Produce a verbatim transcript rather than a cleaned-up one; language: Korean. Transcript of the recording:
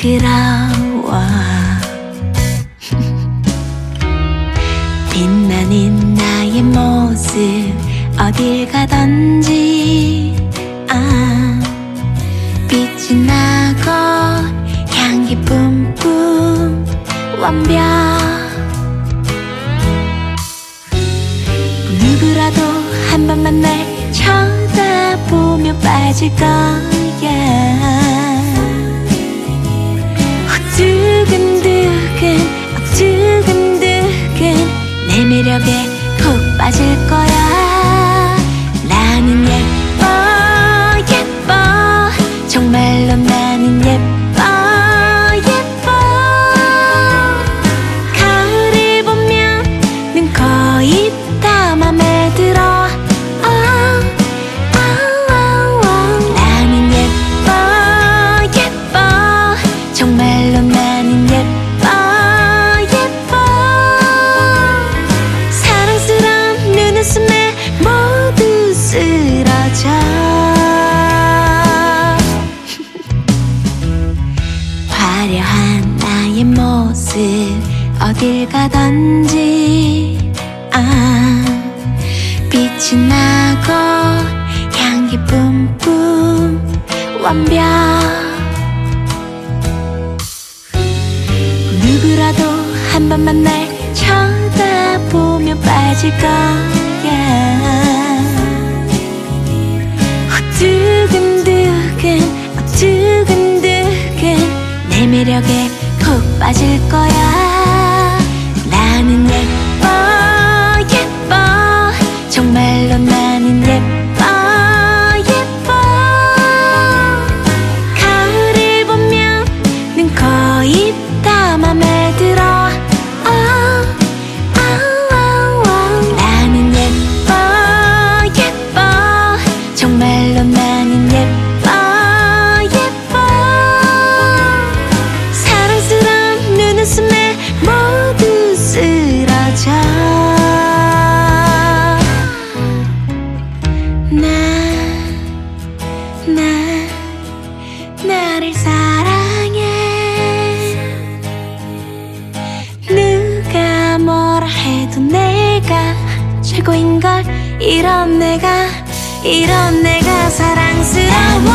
싱그러워. 빛나는 나의 모습 어딜 가던지 아, 빛이 나고 향기 뿜뿜 완벽. 누구라도 한 번만 날 쳐다보며 빠질 거야. 두근두근 어, 두근두근 내 매력에 푹 빠질 거야. 나는 예뻐 예뻐 정말로 나는 예뻐 예뻐. 가을을 보면 눈 거의 다 맘에 들어. oh, oh, oh, oh. 나는 예뻐 예뻐 정말로 나는 예뻐 예뻐. 사랑스러운 눈웃음에 모두 쓰러져. 화려한 나의 모습 어딜 가던지 아, 빛이 나고 향기 뿜뿜 완벽. 누구라도 한 번만 날 쳐다보며 빠질 거야. 어, 두근두근 어, 두근두근 내 매력에 푹 빠질 거야. 나는 예뻐 예뻐 정말로 나는 예뻐 예뻐. 가을을 보면 눈 거의 다 맘에 들어. oh, oh, oh, oh. 나는 예뻐 예뻐 정말로 나는 예뻐 예뻐. 사랑스러운 눈웃음에 모두 쓰러져. 나, 나, 나를 사랑해. 누가 뭐라 해도 내가 최고인걸. 이런 내가 이런 내가 사랑스러워.